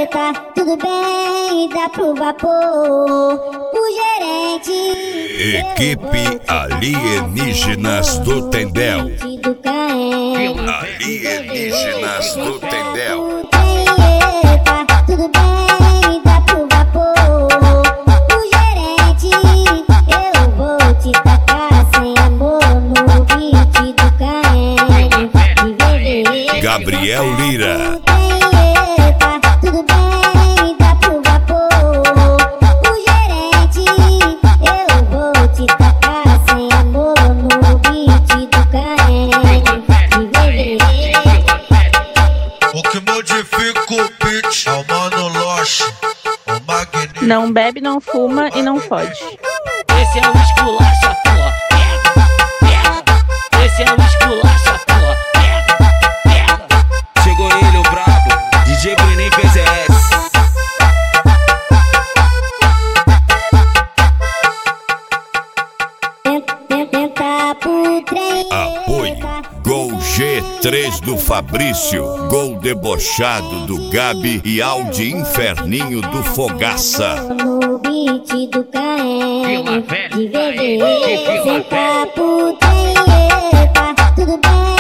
eita, tudo bem, dá pro vapor. O gerente. Equipe Alienígenas do Tendel. Alienígenas do Tendel. Eita, tudo bem, dá pro vapor. O gerente, eu vou te tacar sem amor no beat do KM. Gabriel Lira. Eita, tudo bem, dá pro vapor. O gerente, eu vou te tacar sem amor no beat do KM. O que modifica o beat é o Mano Loche, o Magnífico. Não bebe, não fuma e não fode. Esse é o esculacha, porra. Pega, pega. Esse é o esculacha, porra. Pega, pega. Chegou ele, o brabo, DJ Bruninho PZS. Tenta pro trem. Apoio. Gol G3 do Fabrício. Gol debochado do Gabi e Audi Inferninho do Fogaça. No beat do KM. Vila Velha, De VV. Vila Senta Velha. pro trem. Eita, tudo bem.